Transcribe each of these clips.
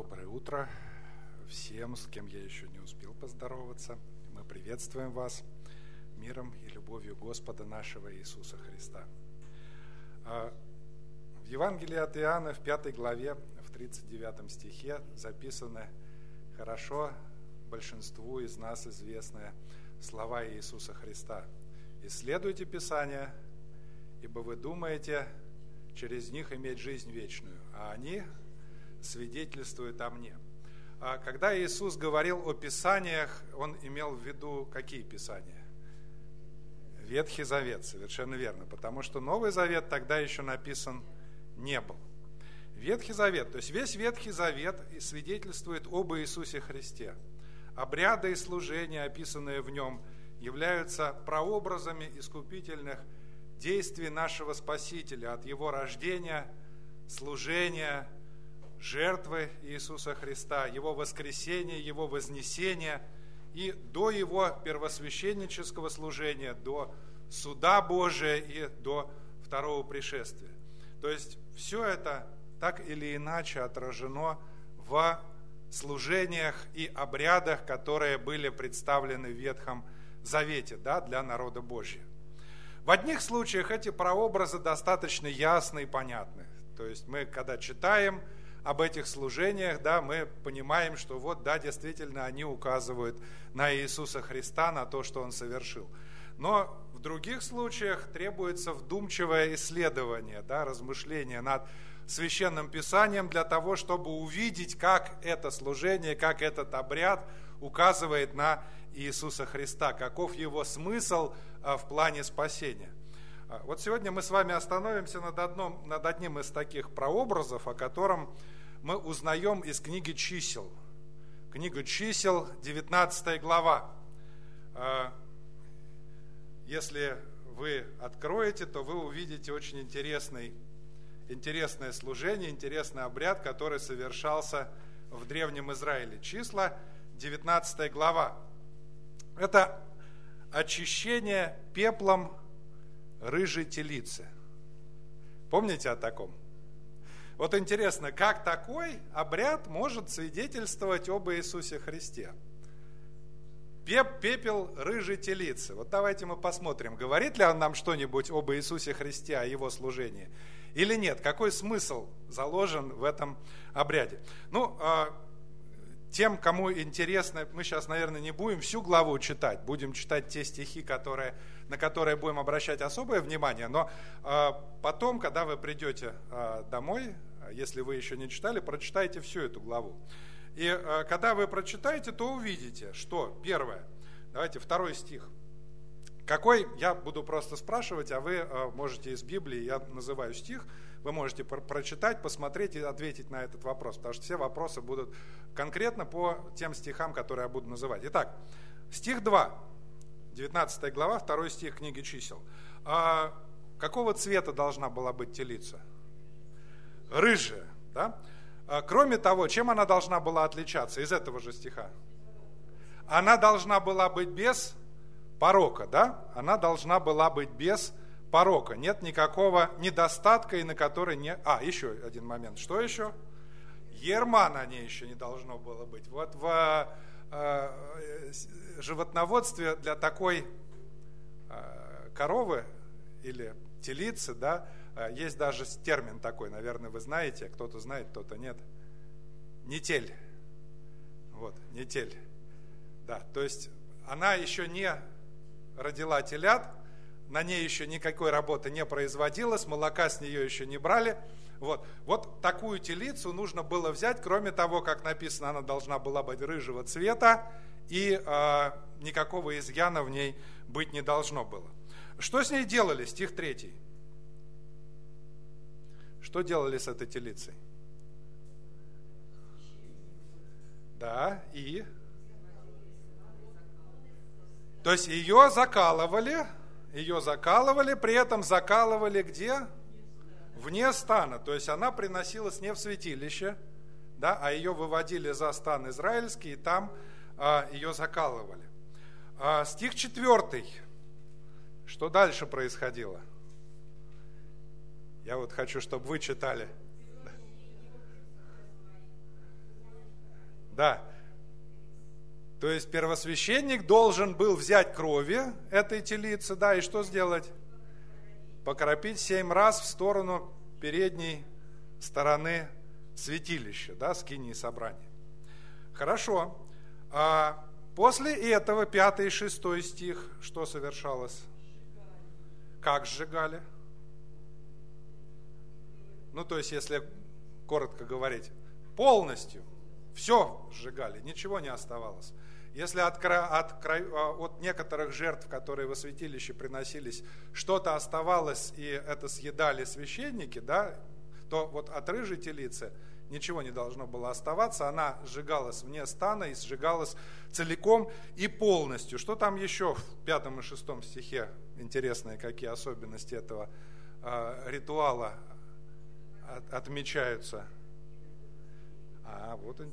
Доброе утро всем, с кем я еще не успел поздороваться. Мы приветствуем вас миром и любовью Господа нашего Иисуса Христа. В Евангелии от Иоанна в 5 главе, в 39 стихе записаны хорошо большинству из нас известные слова Иисуса Христа. «Исследуйте Писания, ибо вы думаете через них иметь жизнь вечную, а они свидетельствуют о мне». Когда Иисус говорил о Писаниях, Он имел в виду какие Писания? Ветхий Завет, совершенно верно, потому что Новый Завет тогда еще написан не был. Ветхий Завет, то есть весь Ветхий Завет свидетельствует об Иисусе Христе. Обряды и служения, описанные в нем, являются прообразами искупительных действий нашего Спасителя от Его рождения, служения, жертвы Иисуса Христа, Его воскресения, Его вознесения и до Его первосвященнического служения, до суда Божия и до второго пришествия. То есть все это так или иначе отражено в служениях и обрядах, которые были представлены в Ветхом Завете, для народа Божьего. В одних случаях эти прообразы достаточно ясны и понятны. То есть мы, когда читаем об этих служениях, мы понимаем, что действительно они указывают на Иисуса Христа, на то, что Он совершил. Но в других случаях требуется вдумчивое исследование, размышление над Священным Писанием для того, чтобы увидеть, как это служение, как этот обряд указывает на Иисуса Христа, каков его смысл в плане спасения. Вот сегодня мы с вами остановимся над одним из таких прообразов, о котором мы узнаем из книги Чисел. Книга Чисел, 19 глава. Если вы откроете, то вы увидите очень интересное служение, интересный обряд, который совершался в Древнем Израиле. Числа, 19 глава. Это очищение пеплом рыжей телицы. Помните о таком? Вот интересно, как такой обряд может свидетельствовать об Иисусе Христе? Пепел рыжей телицы. Вот давайте мы посмотрим, говорит ли он нам что-нибудь об Иисусе Христе, о Его служении, или нет. Какой смысл заложен в этом обряде? Тем, кому интересно, мы сейчас, наверное, не будем всю главу читать, будем читать те стихи, на которые будем обращать особое внимание, но потом, когда вы придете домой, если вы еще не читали, прочитайте всю эту главу. И когда вы прочитаете, то увидите, что первое, давайте 2 стих. Какой, я буду просто спрашивать, а вы можете из Библии, я называю стих, вы можете прочитать, посмотреть и ответить на этот вопрос, потому что все вопросы будут конкретно по тем стихам, которые я буду называть. Итак, стих 2, 19 глава, 2 стих книги Чисел. Какого цвета должна была быть телица? Рыжая, Кроме того, чем она должна была отличаться из этого же стиха? Она должна была быть без порока, Она должна была быть без порока. Нет никакого недостатка, и на который не... еще один момент. Что еще? Ярма на ней еще не должно было быть. Вот в животноводстве для такой коровы или телицы, есть даже термин такой, наверное, вы знаете, кто-то знает, кто-то нет. Нетель. Нетель. То есть она еще не родила телят, на ней еще никакой работы не производилось, молока с нее еще не брали. Вот такую телицу нужно было взять, кроме того, как написано, она должна была быть рыжего цвета, и никакого изъяна в ней быть не должно было. Что с ней делали? Стих 3. Что делали с этой телицей? И... То есть ее закалывали, при этом закалывали где? Вне стана. То есть она приносилась не в святилище, а ее выводили за стан израильский, и там ее закалывали. Стих 4. Что дальше происходило? Я хочу, чтобы вы читали. Да. То есть первосвященник должен был взять крови этой телицы, да, и что сделать? Покропить 7 раз в сторону передней стороны святилища, да, скинии собрания. Хорошо. А после этого 5 и 6 стих, что совершалось? Как сжигали? Ну, то есть, если коротко говорить, полностью все сжигали, ничего не оставалось. Если от некоторых жертв, которые во святилище приносились, что-то оставалось, и это съедали священники, да, то вот от рыжей телицы ничего не должно было оставаться, она сжигалась вне стана и сжигалась целиком и полностью. Что там еще в 5 и 6 стихе интересные, какие особенности этого ритуала отмечаются? Вот он.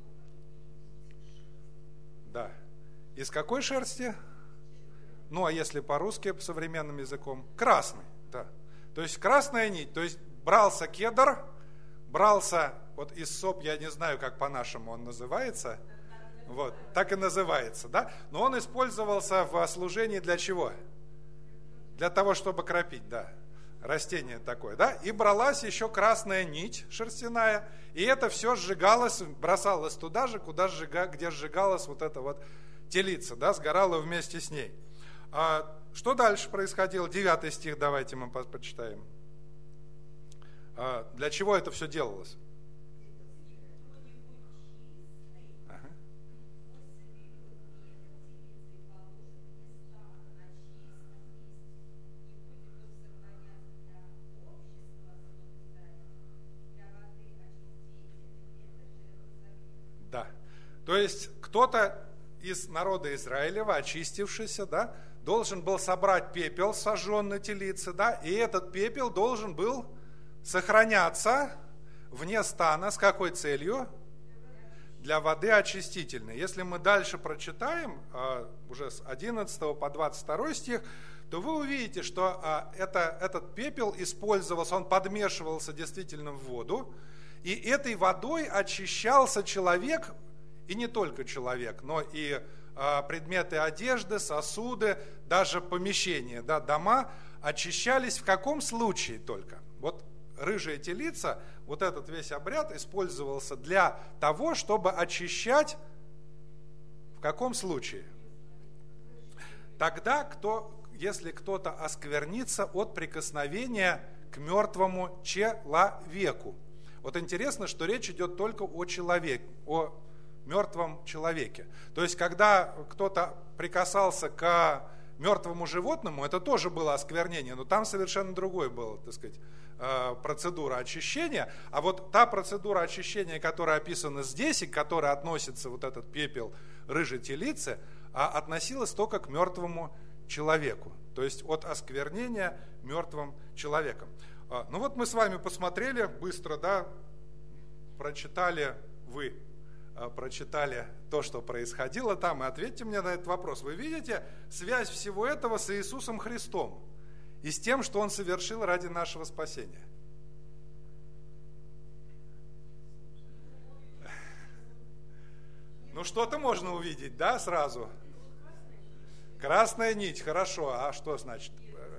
Да. Из какой шерсти? Ну, а если по-русски, современным языком? Красный, да. То есть красная нить, то есть брался кедр, брался вот иссоп, я не знаю, как по-нашему он называется, вот, так и называется, да, но он использовался в служении для чего? Для того, чтобы кропить, да, растение такое, да, и бралась еще красная нить шерстяная, и это все сжигалось, бросалось туда же, где сжигалась вот эта вот телица, да, сгорала вместе с ней. Что дальше происходило? 9 стих давайте мы почитаем. Для чего это все делалось? Да. То есть кто-то из народа Израилева, очистившийся, да, должен был собрать пепел сожженной телицы, да, и этот пепел должен был сохраняться вне стана. С какой целью? Для воды очистительной. Если мы дальше прочитаем, уже с 11 по 22 стих, то вы увидите, что этот пепел использовался, он подмешивался действительно в воду, и этой водой очищался человек, и не только человек, но и предметы одежды, сосуды, даже помещения, да, дома очищались в каком случае только? Вот рыжая телица, вот этот весь обряд использовался для того, чтобы очищать в каком случае? Тогда, если кто-то осквернится от прикосновения к мертвому человеку. Вот интересно, что речь идет только о человеке, о мертвом человеке. То есть, когда кто-то прикасался к мертвому животному, это тоже было осквернение, но там совершенно другое было, так сказать, процедура очищения. А вот та процедура очищения, которая описана здесь, и к которой относится вот этот пепел рыжей телицы, относилась только к мертвому человеку. То есть от осквернения мертвым человеком. Ну вот мы с вами посмотрели быстро, да, прочитали то, что происходило там, и ответьте мне на этот вопрос. Вы видите связь всего этого с Иисусом Христом и с тем, что Он совершил ради нашего спасения? Ну, что-то можно увидеть, да, сразу? Красная нить, хорошо. А что значит?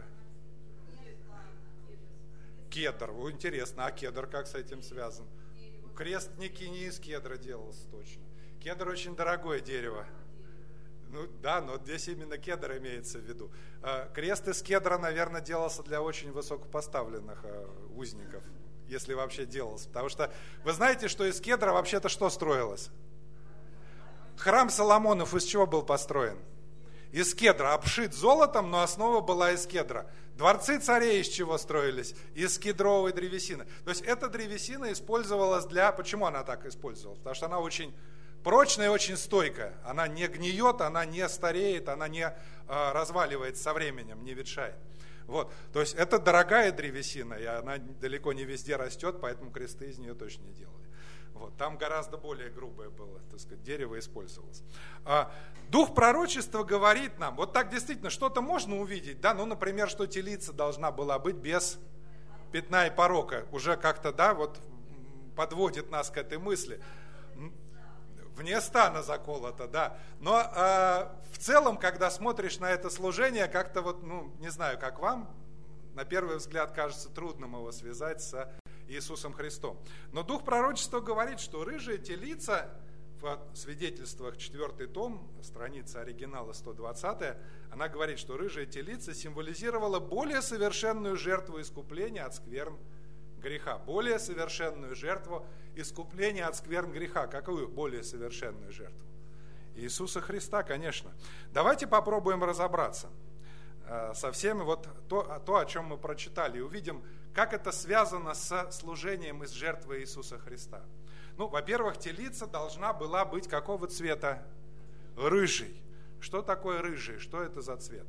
Кедр, интересно, а кедр как с этим связан? Крест не из кедра делался точно. Кедр очень дорогое дерево. Ну да, но здесь именно кедр имеется в виду. Крест из кедра, наверное, делался для очень высокопоставленных узников, если вообще делался. Потому что вы знаете, что из кедра вообще-то что строилось? Храм Соломонов из чего был построен? Из кедра, обшит золотом, но основа была из кедра. Дворцы царей из чего строились? Из кедровой древесины. То есть эта древесина использовалась для... Почему она так использовалась? Потому что она очень прочная и очень стойкая. Она не гниет, она не стареет, она не разваливается со временем, не ветшает. Вот. То есть это дорогая древесина, и она далеко не везде растет, поэтому кресты из нее точно не делали. Вот, там гораздо более грубое было, так сказать, дерево использовалось. Дух пророчества говорит нам, вот так действительно что-то можно увидеть, да, ну, например, что телица должна была быть без пятна и порока, уже как-то, да, вот подводит нас к этой мысли. Вне стана заколото, да. Но в целом, когда смотришь на это служение, как-то вот, не знаю, как вам, на первый взгляд кажется трудным его связать с Иисусом Христом. Но Дух пророчества говорит, что рыжая телица, в свидетельствах 4 том, страница оригинала 120, она говорит, что рыжая телица символизировала более совершенную жертву искупления от скверн греха. Более совершенную жертву искупления от скверн греха. Какую более совершенную жертву? Иисуса Христа, конечно. Давайте попробуем разобраться со всеми вот то, о чем мы прочитали, и увидим, как это связано с служением и с жертвой Иисуса Христа. Во-первых, телица должна была быть какого цвета? Рыжий. Что такое рыжий? Что это за цвет?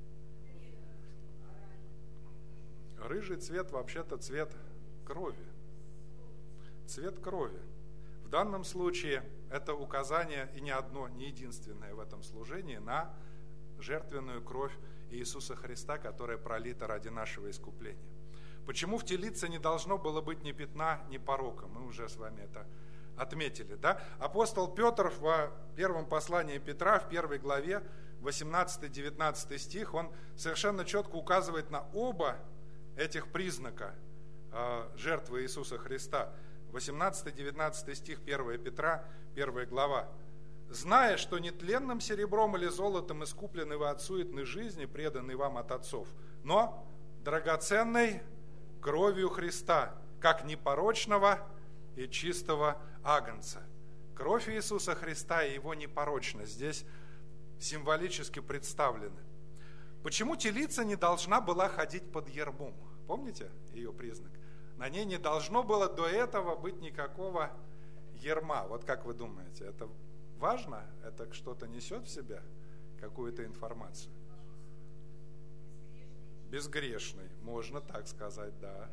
Рыжий цвет вообще-то цвет крови. Цвет крови. В данном случае это указание, и не одно, не единственное в этом служении, на жертвенную кровь Иисуса Христа, которая пролита ради нашего искупления. Почему в телице не должно было быть ни пятна, ни порока? Мы уже с вами это отметили. Да? Апостол Петр в первом послании Петра, в 1 главе, 18-19 стих, он совершенно четко указывает на оба этих признака жертвы Иисуса Христа. 18-19 стих 1 Петра, 1 глава. «Зная, что нетленным серебром или золотом искуплены вы от суетной жизни, преданной вам от отцов, но драгоценной кровью Христа, как непорочного и чистого агнца». Кровь Иисуса Христа и его непорочность здесь символически представлены. Почему телица не должна была ходить под ярмом? Помните ее признак? На ней не должно было до этого быть никакого ярма. Вот как вы думаете, это важно? Это что-то несет в себе? Какую-то информацию? Безгрешный, можно так сказать, да.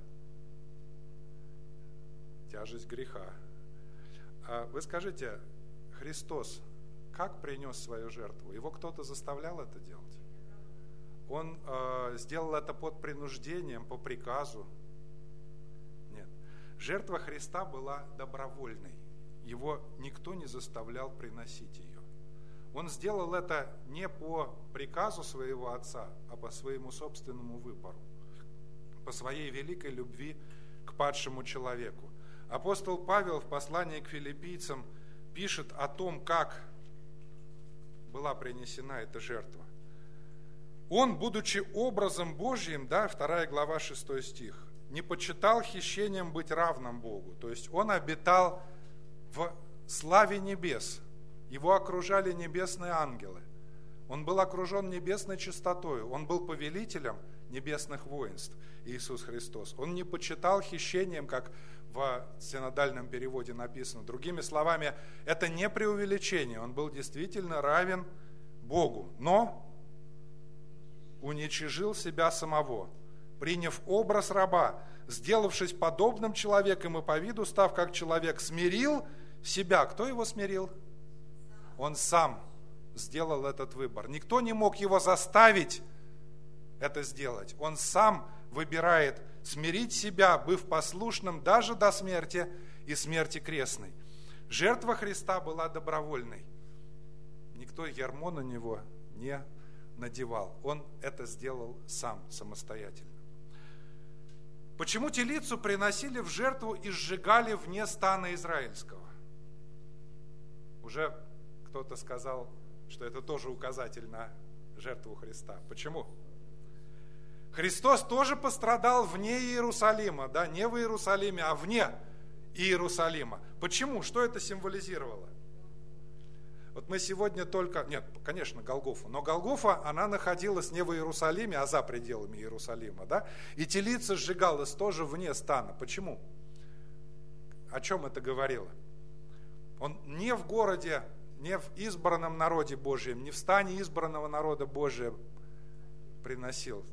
Тяжесть греха. А вы скажите, Христос как принес свою жертву? Его кто-то заставлял это делать? Он сделал это под принуждением, по приказу? Нет. Жертва Христа была добровольной. Его никто не заставлял приносить ее. Он сделал это не по приказу своего Отца, а по своему собственному выбору, по своей великой любви к падшему человеку. Апостол Павел в послании к филиппийцам пишет о том, как была принесена эта жертва. Он, будучи образом Божьим, 2 глава 6 стих, не почитал хищением быть равным Богу. То есть он обитал в славе небес. Его окружали небесные ангелы. Он был окружен небесной чистотою. Он был повелителем небесных воинств, Иисус Христос. Он не почитал хищением, как в синодальном переводе написано. Другими словами, это не преувеличение. Он был действительно равен Богу. Но уничижил себя самого, приняв образ раба, сделавшись подобным человеком и по виду став как человек, смирил себя. Кто его смирил? Он сам сделал этот выбор. Никто не мог его заставить это сделать. Он сам выбирает смирить себя, быв послушным даже до смерти и смерти крестной. Жертва Христа была добровольной. Никто ярмо на него не надевал. Он это сделал сам, самостоятельно. Почему телицу приносили в жертву и сжигали вне стана израильского? Уже кто-то сказал, что это тоже указатель на жертву Христа. Почему? Христос тоже пострадал вне Иерусалима, да, не в Иерусалиме, а вне Иерусалима. Почему? Что это символизировало? Вот мы сегодня только, нет, конечно, Голгофа, но Голгофа, она находилась не в Иерусалиме, а за пределами Иерусалима, да, и телица сжигалась тоже вне стана. Почему? О чем это говорило? Он не в городе, не в избранном народе Божьем, не в стане избранного народа Божия принес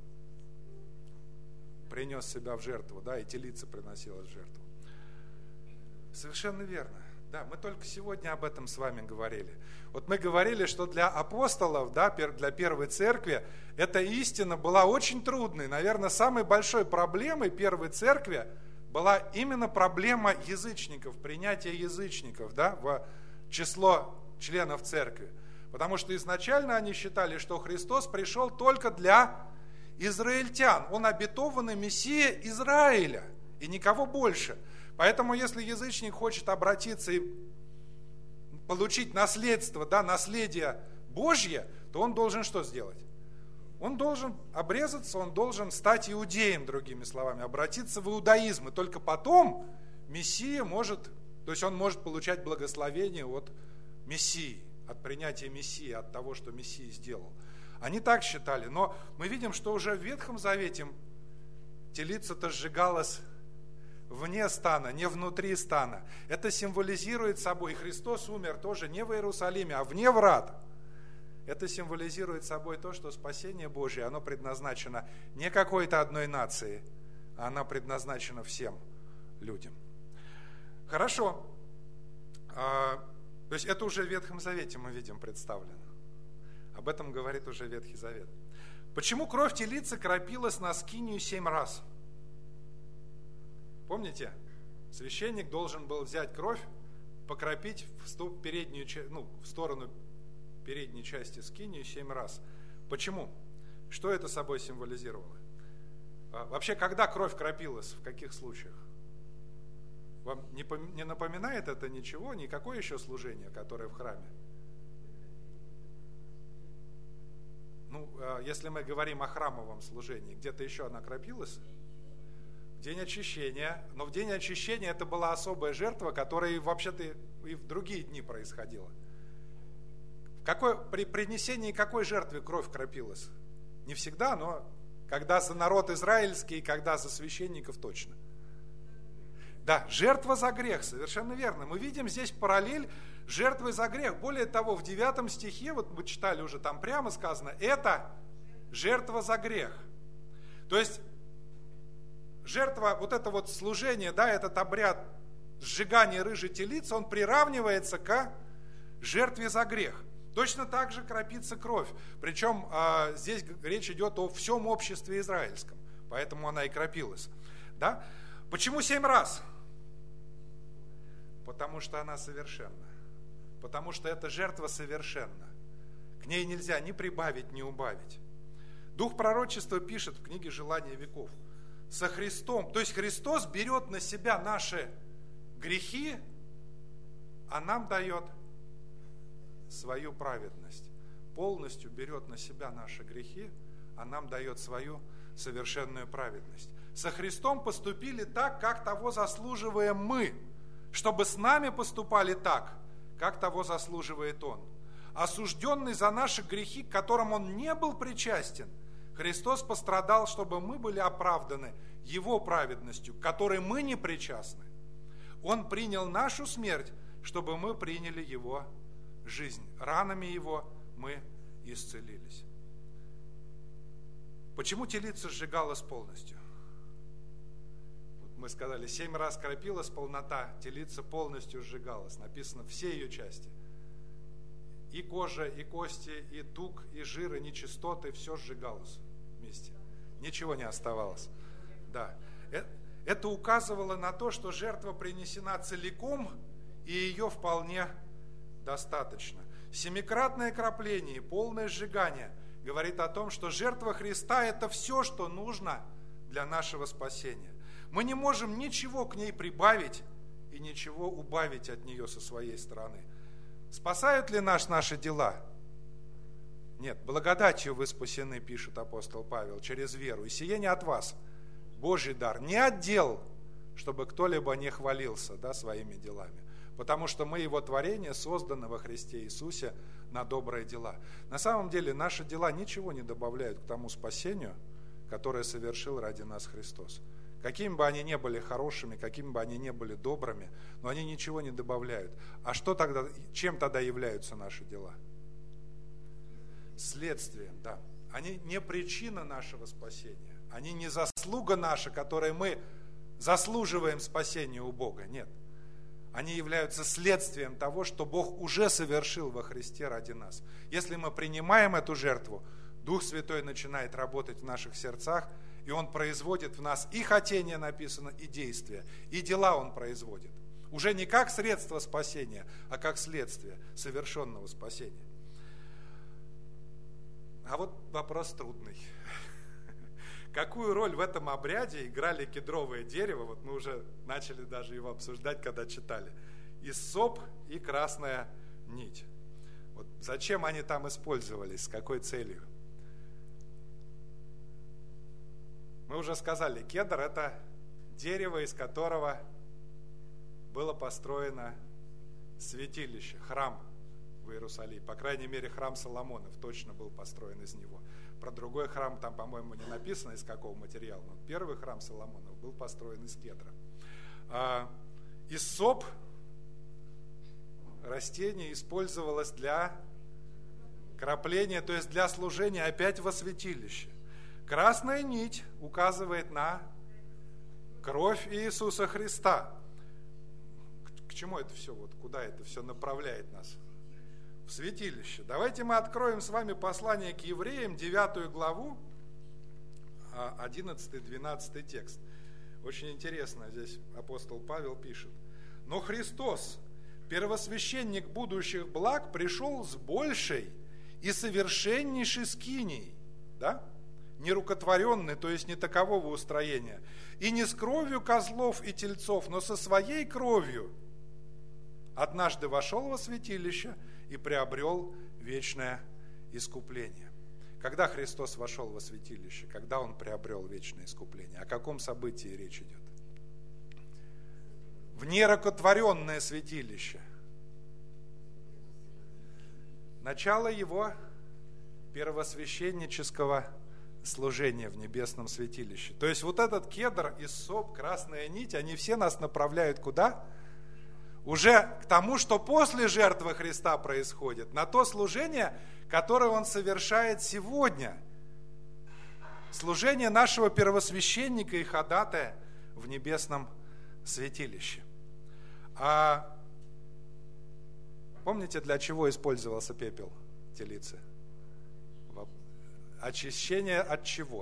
себя в жертву, да, и телица приносила в жертву. Совершенно верно. Да, мы только сегодня об этом с вами говорили. Вот мы говорили, что для апостолов, да, для первой церкви, эта истина была очень трудной. Наверное, самой большой проблемой первой церкви была именно проблема язычников, принятия язычников, да, в число членов церкви. Потому что изначально они считали, что Христос пришел только для израильтян. Он обетованный Мессия Израиля и никого больше. Поэтому если язычник хочет обратиться и получить наследство, наследие Божье, то он должен что сделать? Он должен обрезаться, он должен стать иудеем, другими словами, обратиться в иудаизм. И только потом Мессия может, то есть он может получать благословение от Мессии, от принятия Мессии, от того, что Мессия сделал. Они так считали, но мы видим, что уже в Ветхом Завете телица-то сжигалась вне стана, не внутри стана. Это символизирует собой, и Христос умер тоже не в Иерусалиме, а вне врат. Это символизирует собой то, что спасение Божие, оно предназначено не какой-то одной нации, а оно предназначено всем людям. Хорошо. То есть это уже в Ветхом Завете мы видим представлено. Об этом говорит уже Ветхий Завет. Почему кровь телицы кропилась на скинию 7 раз? Помните? Священник должен был взять кровь, покропить в сторону передней части скинии 7 раз. Почему? Что это собой символизировало? Вообще, когда кровь кропилась, в каких случаях? Вам не напоминает это ничего, никакое еще служение, которое в храме? Если мы говорим о храмовом служении, где-то еще она кропилась? В день очищения. Но в день очищения это была особая жертва, которая вообще-то и в другие дни происходила. При принесении какой жертвы кровь кропилась? Не всегда, но когда за народ израильский, когда за священников точно. Да, жертва за грех, совершенно верно. Мы видим здесь параллель жертвы за грех. Более того, в 9 стихе, вот мы читали уже, там прямо сказано, это жертва за грех. То есть жертва, вот это вот служение, этот обряд сжигания рыжей телицы, он приравнивается к жертве за грех. Точно так же кропится кровь. Причем здесь речь идет о всем обществе израильском. Поэтому она и кропилась. Да? Почему 7 раз? Потому что она совершенна. Потому что эта жертва совершенна. К ней нельзя ни прибавить, ни убавить. Дух пророчества пишет в книге «Желания веков». Со Христом, то есть Христос берет на себя наши грехи, а нам дает свою праведность. Полностью берет на себя наши грехи, а нам дает свою совершенную праведность. Со Христом поступили так, как того заслуживаем мы, чтобы с нами поступали так, как того заслуживает Он. Осужденный за наши грехи, к которым Он не был причастен, Христос пострадал, чтобы мы были оправданы Его праведностью, к которой мы не причастны. Он принял нашу смерть, чтобы мы приняли Его жизнь. Ранами Его мы исцелились. Почему телица сжигалась полностью? Мы сказали, 7 раз кропилась полнота, телица полностью сжигалась. Написано все ее части. И кожа, и кости, и тук, и жир, и нечистоты, все сжигалось вместе. Ничего не оставалось. Да. Это указывало на то, что жертва принесена целиком, и ее вполне достаточно. 7-кратное кропление и полное сжигание говорит о том, что жертва Христа – это все, что нужно для нашего спасения. Мы не можем ничего к ней прибавить и ничего убавить от нее со своей стороны. Спасают ли наши дела? Нет, благодатью вы спасены, пишет апостол Павел, через веру. И сие не от вас, Божий дар, не от дел, чтобы кто-либо не хвалился своими делами. Потому что мы Его творение, созданы во Христе Иисусе на добрые дела. На самом деле наши дела ничего не добавляют к тому спасению, которое совершил ради нас Христос. Какими бы они ни были хорошими, какими бы они ни были добрыми, но они ничего не добавляют. А чем тогда являются наши дела? Следствием, да. Они не причина нашего спасения. Они не заслуга наша, которой мы заслуживаем спасения у Бога. Нет. Они являются следствием того, что Бог уже совершил во Христе ради нас. Если мы принимаем эту жертву, Дух Святой начинает работать в наших сердцах, и Он производит в нас и хотение, написано, и действия, и дела Он производит. Уже не как средство спасения, а как следствие совершенного спасения. А вот вопрос трудный. Какую роль в этом обряде играли кедровое дерево? Вот мы уже начали даже его обсуждать, когда читали. Иссоп и красная нить. Вот зачем они там использовались, с какой целью? Мы уже сказали, кедр – это дерево, из которого было построено святилище, храм в Иерусалиме. По крайней мере, храм Соломонов точно был построен из него. Про другой храм там, по-моему, не написано, из какого материала. Но первый храм Соломонов был построен из кедра. Иссоп, растение, использовалось для крапления, то есть для служения опять во святилище. Красная нить указывает на кровь Иисуса Христа. К чему это все? Вот куда это все направляет нас? В святилище. Давайте мы откроем с вами послание к евреям, 9 главу, 11-12 текст. Очень интересно, здесь апостол Павел пишет. «Но Христос, первосвященник будущих благ, пришел с большей и совершеннейшей скинией». Да? Нерукотворенный, то есть не такового устроения. «И не с кровью козлов и тельцов, но со своей кровью однажды вошел во святилище и приобрел вечное искупление». Когда Христос вошел во святилище? Когда Он приобрел вечное искупление? О каком событии речь идет? В нерукотворенное святилище. Начало Его первосвященнического служения в небесном святилище. То есть вот этот кедр, иссоп, красная нить, они все нас направляют куда? Уже к тому, что после жертвы Христа происходит, на то служение, которое Он совершает сегодня. Служение нашего первосвященника и ходатая в небесном святилище. А помните, для чего использовался пепел телицы? Очищение от чего?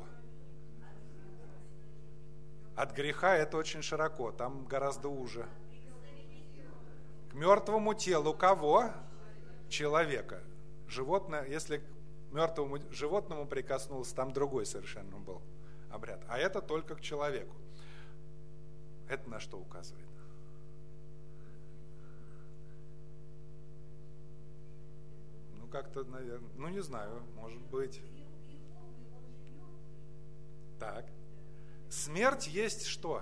От греха это очень широко, там гораздо уже. К мертвому телу кого? Человека. Животное, если к мертвому животному прикоснулся, там другой совершенно был обряд. А это только к человеку. Это на что указывает? Ну, как-то, наверное, ну, не знаю, может быть. Так. Смерть есть что?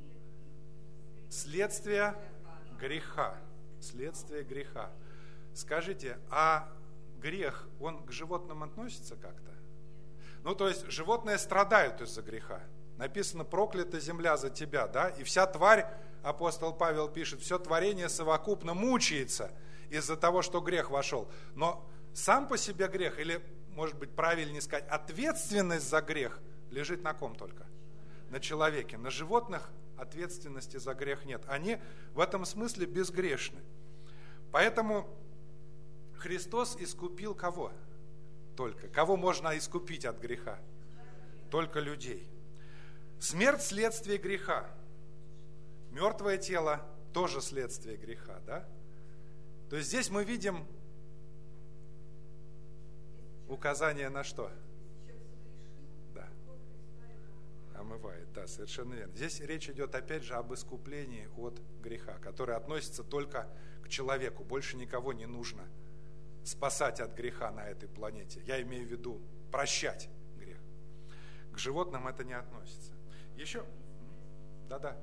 Следствие греха. Следствие греха. Скажите, а грех, он к животным относится как-то? Ну, то есть, животные страдают из-за греха. Написано, проклята земля за тебя, да? И вся тварь, апостол Павел пишет, все творение совокупно мучается из-за того, что грех вошел. Но сам по себе грех, или, может быть, правильнее сказать, ответственность за грех лежит на ком только? На человеке. На животных ответственности за грех нет. Они в этом смысле безгрешны. Поэтому Христос искупил кого? Только. Кого можно искупить от греха? Только людей. Смерть – следствие греха. Мертвое тело – тоже следствие греха. Да? То есть здесь мы видим указание на что? Да. Омывает, да, совершенно верно. Здесь речь идет опять же об искуплении от греха, которое относится только к человеку. Больше никого не нужно спасать от греха на этой планете. Я имею в виду прощать грех. К животным это не относится. Еще? Да-да.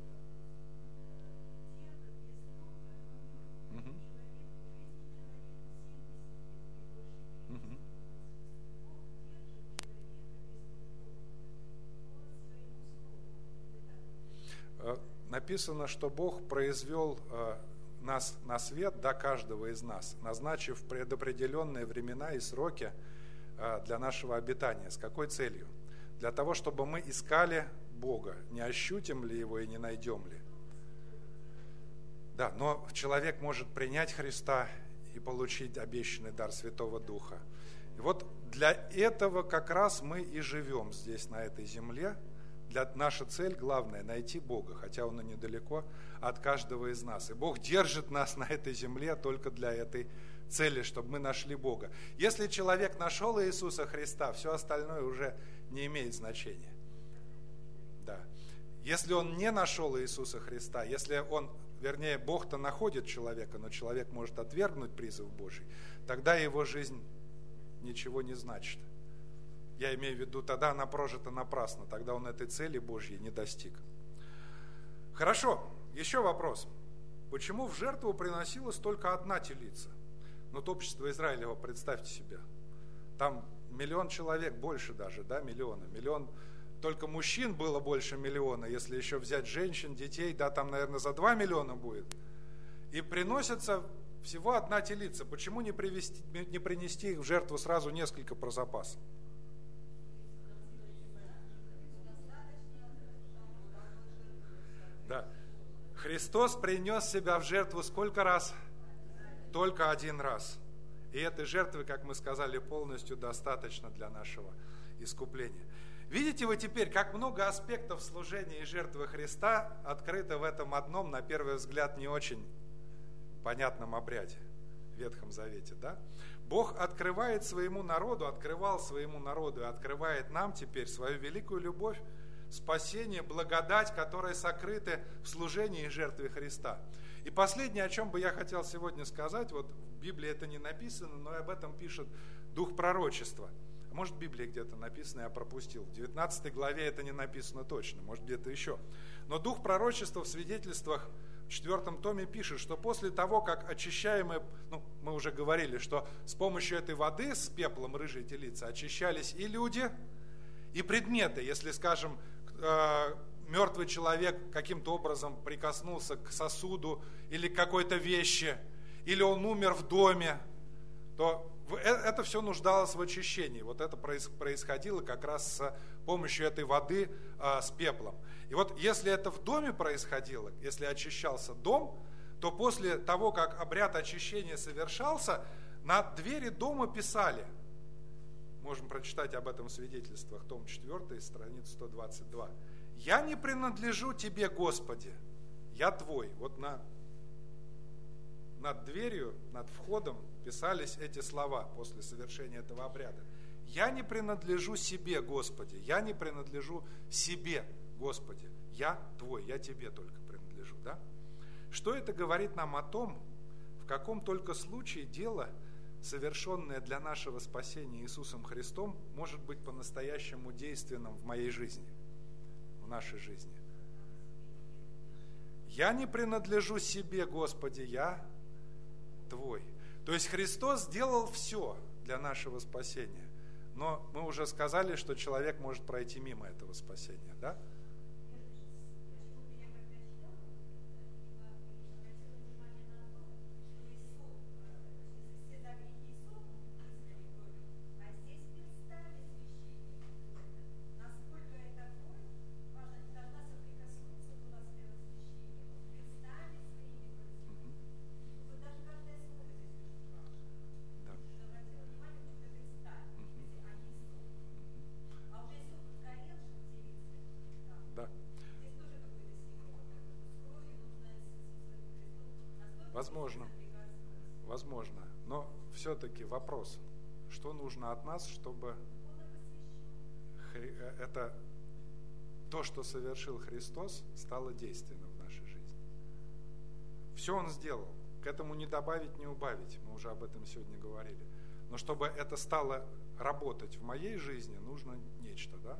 Написано, что Бог произвел нас на свет, да, каждого из нас, назначив предопределенные времена и сроки для нашего обитания. С какой целью? Для того, чтобы мы искали Бога, не ощутим ли Его и не найдем ли. Да, но человек может принять Христа и получить обещанный дар Святого Духа. И вот для этого как раз мы и живем здесь, на этой земле, Наша цель главная – найти Бога, хотя Он и недалеко от каждого из нас. И Бог держит нас на этой земле только для этой цели, чтобы мы нашли Бога. Если человек нашел Иисуса Христа, все остальное уже не имеет значения. Да. Если он не нашел Иисуса Христа, если Бог-то находит человека, но человек может отвергнуть призыв Божий, тогда его жизнь ничего не значит. Я имею в виду, тогда она прожита напрасно, тогда он этой цели Божьей не достиг. Хорошо, еще вопрос. Почему в жертву приносилась только одна телица? Вот общество Израилева, представьте себе, там 1 миллион человек, больше даже, да, миллион. Только мужчин было больше 1 миллиона, если еще взять женщин, детей, да, там, наверное, за 2 миллиона будет. И приносится всего одна телица. Почему не принести их в жертву сразу несколько про запас? Да. Христос принес себя в жертву сколько раз? Только один раз. И этой жертвы, как мы сказали, полностью достаточно для нашего искупления. Видите вы теперь, как много аспектов служения и жертвы Христа открыто в этом одном, на первый взгляд, не очень понятном обряде в Ветхом Завете, да? Бог открывал своему народу и открывает нам теперь свою великую любовь, спасение, благодать, которые сокрыты в служении и жертве Христа. И последнее, о чем бы я хотел сегодня сказать, вот в Библии это не написано, но об этом пишет Дух пророчества. А может, в Библии где-то написано, я пропустил. В 19 главе это не написано точно, может, где-то еще. Но Дух пророчества в свидетельствах в 4 томе пишет, что после того, как очищаемые, мы уже говорили, что с помощью этой воды с пеплом рыжей телицы очищались и люди, и предметы. Если, скажем, мертвый человек каким-то образом прикоснулся к сосуду или к какой-то вещи, или он умер в доме, то это все нуждалось в очищении. Вот это происходило как раз с помощью этой воды с пеплом. И вот если это в доме происходило, если очищался дом, то после того, как обряд очищения совершался, на двери дома писали. Можем прочитать об этом в свидетельствах, том 4, страница 122. «Я не принадлежу тебе, Господи, я твой». Вот над дверью, над входом писались эти слова после совершения этого обряда. «Я не принадлежу себе, Господи, я не принадлежу себе, Господи, я твой, я тебе только принадлежу». Да? Что это говорит нам о том, в каком только случае дело, совершенное для нашего спасения Иисусом Христом, может быть по-настоящему действенным в моей жизни, в нашей жизни. «Я не принадлежу себе, Господи, я твой». То есть Христос сделал все для нашего спасения, но мы уже сказали, что человек может пройти мимо этого спасения, да? Возможно. Но все-таки вопрос, что нужно от нас, чтобы это то, что совершил Христос, стало действенным в нашей жизни. Все Он сделал. К этому не добавить, не убавить. Мы уже об этом сегодня говорили. Но чтобы это стало работать в моей жизни, нужно нечто, да?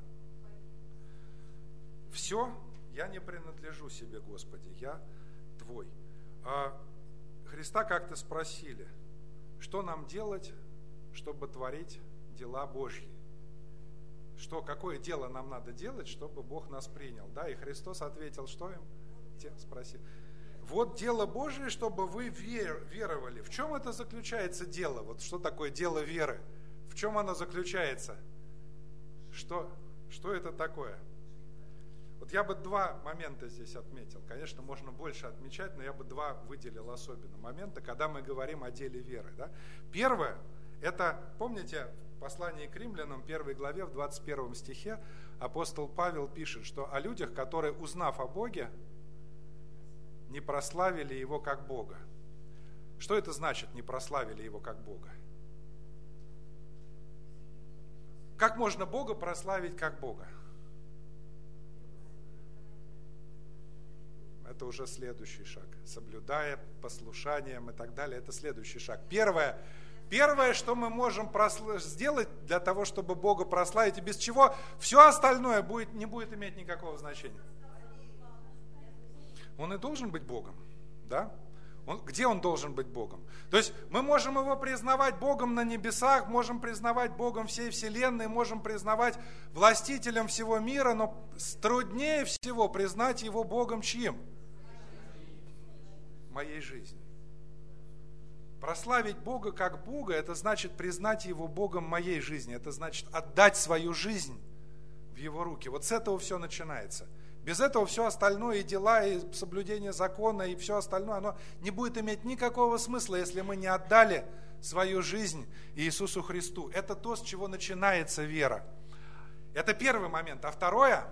Все, я не принадлежу себе, Господи, я Твой. Христа как-то спросили, что нам делать, чтобы творить дела Божьи? Какое дело нам надо делать, чтобы Бог нас принял? Да, и Христос ответил, что им? Те спросили. Вот дело Божие, чтобы вы веровали. В чем это заключается дело? Вот что такое дело веры? В чем оно заключается? Что это такое? Вот я бы 2 момента здесь отметил. Конечно, можно больше отмечать, но я бы 2 выделил особенно момента, когда мы говорим о деле веры. Да? Первое, это, помните, В послании к римлянам, 1 главе, в 21 стихе, апостол Павел пишет, что о людях, которые, узнав о Боге, не прославили Его как Бога. Что это значит, не прославили Его как Бога? Как можно Бога прославить как Бога? Это уже следующий шаг. Соблюдая, послушанием и так далее, это следующий шаг. Первое, что мы можем сделать для того, чтобы Бога прославить, и без чего все остальное не будет иметь никакого значения. Он и должен быть Богом, да? Где Он должен быть Богом? То есть мы можем Его признавать Богом на небесах, можем признавать Богом всей вселенной, можем признавать властителем всего мира, но труднее всего признать Его Богом чьим? Моей жизни. Прославить Бога как Бога, это значит признать Его Богом моей жизни, это значит отдать свою жизнь в Его руки. Вот с этого все начинается. Без этого все остальное, и дела, и соблюдение закона, и все остальное, оно не будет иметь никакого смысла, если мы не отдали свою жизнь Иисусу Христу. Это то, с чего начинается вера. Это первый момент. А второе,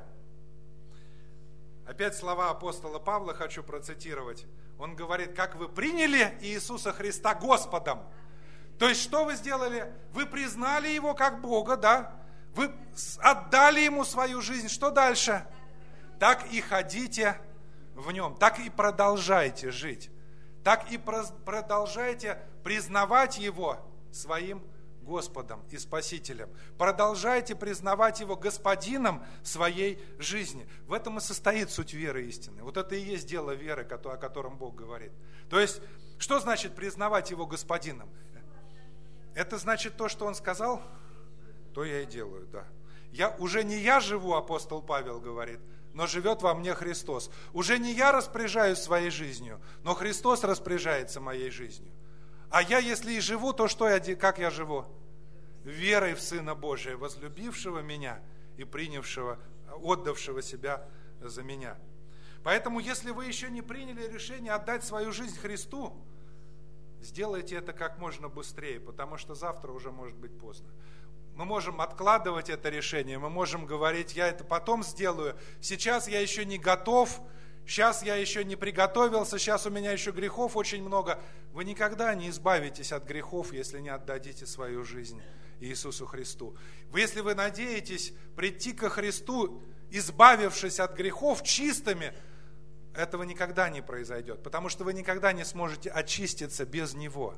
опять слова апостола Павла хочу процитировать. Он говорит, как вы приняли Иисуса Христа Господом. То есть, что вы сделали? Вы признали Его как Бога, да? Вы отдали Ему свою жизнь. Что дальше? Так и ходите в Нем, так и продолжайте жить, так и продолжайте признавать Его своим Господом и Спасителем. Продолжайте признавать Его Господином своей жизни. В этом и состоит суть веры истины. Вот это и есть дело веры, о котором Бог говорит. То есть, что значит признавать Его Господином? Это значит то, что Он сказал, то я и делаю, да. Уже не я живу, апостол Павел говорит, но живет во мне Христос. Уже не я распоряжаюсь своей жизнью, но Христос распоряжается моей жизнью. А я, если и живу, то как я живу? Верой в Сына Божия, возлюбившего меня и принявшего, отдавшего себя за меня. Поэтому, если вы еще не приняли решение отдать свою жизнь Христу, сделайте это как можно быстрее, потому что завтра уже может быть поздно. Мы можем откладывать это решение, мы можем говорить, я это потом сделаю, сейчас я еще не готов, сейчас я еще не приготовился, сейчас у меня еще грехов очень много. Вы никогда не избавитесь от грехов, если не отдадите свою жизнь Иисусу Христу. Если вы надеетесь прийти ко Христу, избавившись от грехов чистыми, этого никогда не произойдет, потому что вы никогда не сможете очиститься без Него.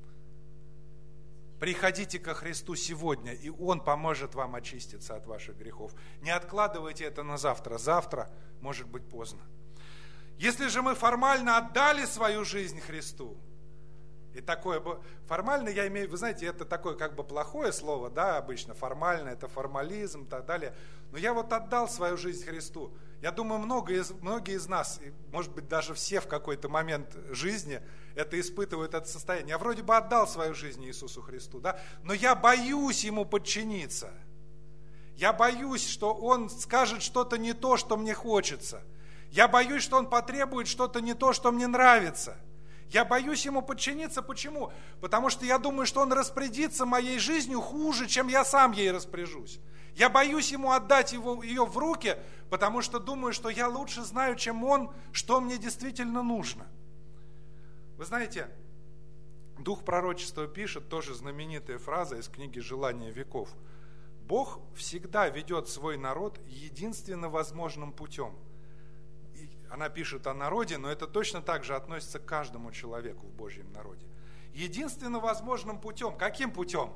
Приходите ко Христу сегодня, и Он поможет вам очиститься от ваших грехов. Не откладывайте это на завтра. Завтра может быть поздно. Если же мы формально отдали свою жизнь Христу, и такое формально, я имею, вы знаете, это такое как бы плохое слово, да, обычно формально, это формализм и так далее. Но я вот отдал свою жизнь Христу. Я думаю, многие из нас, может быть, даже все в какой-то момент жизни это испытывают, это состояние. Я вроде бы отдал свою жизнь Иисусу Христу, да, но я боюсь Ему подчиниться. Я боюсь, что Он скажет что-то не то, что мне хочется. Я боюсь, что Он потребует что-то не то, что мне нравится. Я боюсь Ему подчиниться. Почему? Потому что я думаю, что Он распорядится моей жизнью хуже, чем я сам ей распоряжусь. Я боюсь Ему отдать ее в руки, потому что думаю, что я лучше знаю, чем Он, что мне действительно нужно. Вы знаете, Дух пророчества пишет, тоже знаменитая фраза из книги «Желания веков». Бог всегда ведет свой народ единственно возможным путем. Она пишет о народе, но это точно так же относится к каждому человеку в Божьем народе. Единственно возможным путем. Каким путем?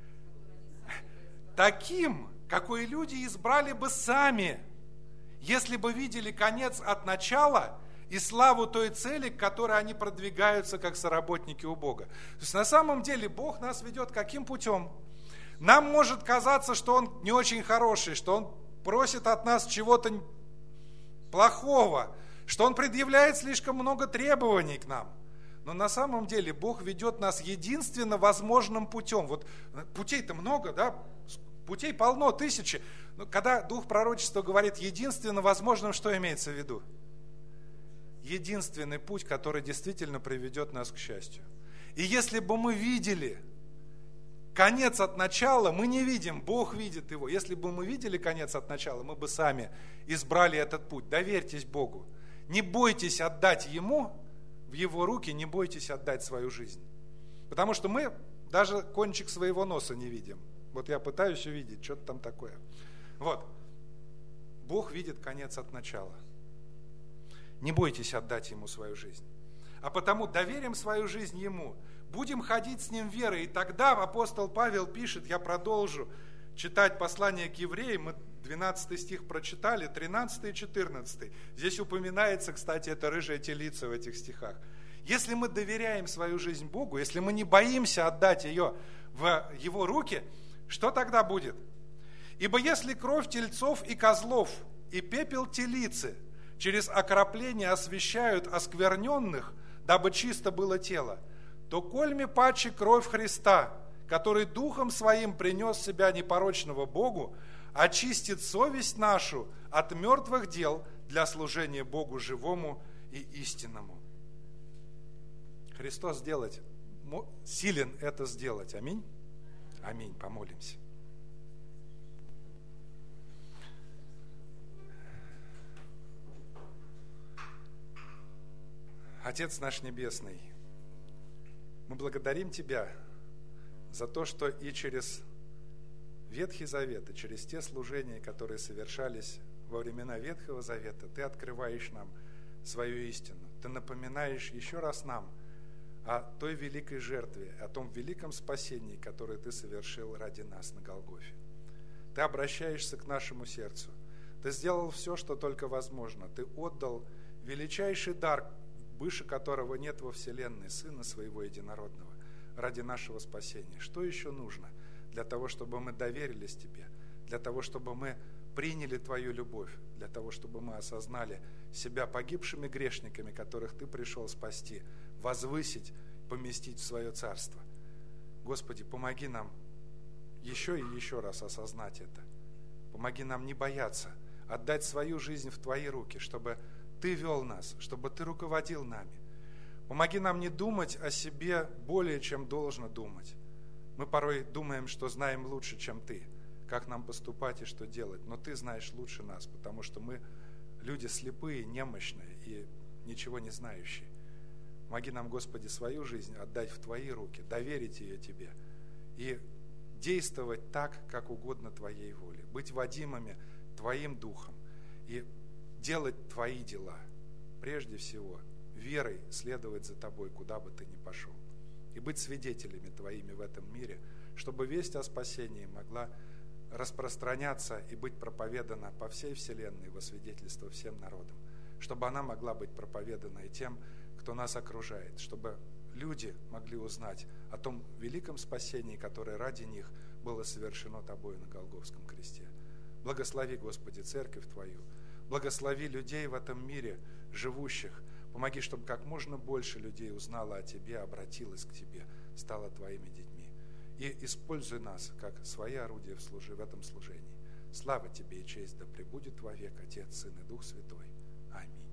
Таким, какой люди избрали бы сами, если бы видели конец от начала и славу той цели, к которой они продвигаются как соработники у Бога. То есть на самом деле Бог нас ведет каким путем? Нам может казаться, что Он не очень хороший, что Он просит от нас чего-то плохого, что Он предъявляет слишком много требований к нам. Но на самом деле Бог ведет нас единственно возможным путем. Вот путей-то много, да? Путей полно, тысячи. Но когда Дух пророчества говорит единственно возможным, что имеется в виду? Единственный путь, который действительно приведет нас к счастью. И если бы мы видели конец от начала мы не видим, Бог видит его. Если бы мы видели конец от начала, мы бы сами избрали этот путь. Доверьтесь Богу. Не бойтесь отдать Ему в Его руки, не бойтесь отдать свою жизнь. Потому что мы даже кончик своего носа не видим. Вот я пытаюсь увидеть, что-то там такое. Вот. Бог видит конец от начала. Не бойтесь отдать Ему свою жизнь. А потому доверим свою жизнь Ему. Будем ходить с Ним верой. И тогда апостол Павел пишет, я продолжу читать послание к евреям, мы 12 стих прочитали, 13 и 14. Здесь упоминается, кстати, эта рыжая телица в этих стихах. Если мы доверяем свою жизнь Богу, если мы не боимся отдать ее в Его руки, что тогда будет? Ибо если кровь тельцов и козлов и пепел телицы через окропление освящают оскверненных, дабы чисто было тело, то кольми паче кровь Христа, который Духом Своим принес себя непорочного Богу, очистит совесть нашу от мертвых дел для служения Богу живому и истинному. Христос силен это сделать. Аминь? Аминь. Помолимся. Отец наш Небесный, мы благодарим Тебя за то, что и через Ветхий Завет, и через те служения, которые совершались во времена Ветхого Завета, Ты открываешь нам свою истину. Ты напоминаешь еще раз нам о той великой жертве, о том великом спасении, которое Ты совершил ради нас на Голгофе. Ты обращаешься к нашему сердцу. Ты сделал все, что только возможно. Ты отдал величайший дар, выше которого нет во вселенной, Сына Своего Единородного, ради нашего спасения. Что еще нужно для того, чтобы мы доверились Тебе, для того, чтобы мы приняли Твою любовь, для того, чтобы мы осознали себя погибшими грешниками, которых Ты пришел спасти, возвысить, поместить в Свое Царство? Господи, помоги нам еще и еще раз осознать это. Помоги нам не бояться, отдать свою жизнь в Твои руки, чтобы Ты вел нас, чтобы Ты руководил нами. Помоги нам не думать о себе более, чем должно думать. Мы порой думаем, что знаем лучше, чем Ты, как нам поступать и что делать, но Ты знаешь лучше нас, потому что мы люди слепые, немощные и ничего не знающие. Помоги нам, Господи, свою жизнь отдать в Твои руки, доверить ее Тебе и действовать так, как угодно Твоей воле, быть водимыми Твоим Духом и делать Твои дела. Прежде всего, верой следовать за Тобой, куда бы Ты ни пошел. И быть свидетелями Твоими в этом мире, чтобы весть о спасении могла распространяться и быть проповедана по всей вселенной во свидетельство всем народам. Чтобы она могла быть проповедана и тем, кто нас окружает. Чтобы люди могли узнать о том великом спасении, которое ради них было совершено Тобою на Голгофском кресте. Благослови, Господи, церковь Твою. Благослови людей в этом мире, живущих. Помоги, чтобы как можно больше людей узнало о Тебе, обратилось к Тебе, стало Твоими детьми. И используй нас, как свои орудия в этом служении. Слава Тебе и честь да пребудет вовек, Отец, Сын и Дух Святой. Аминь.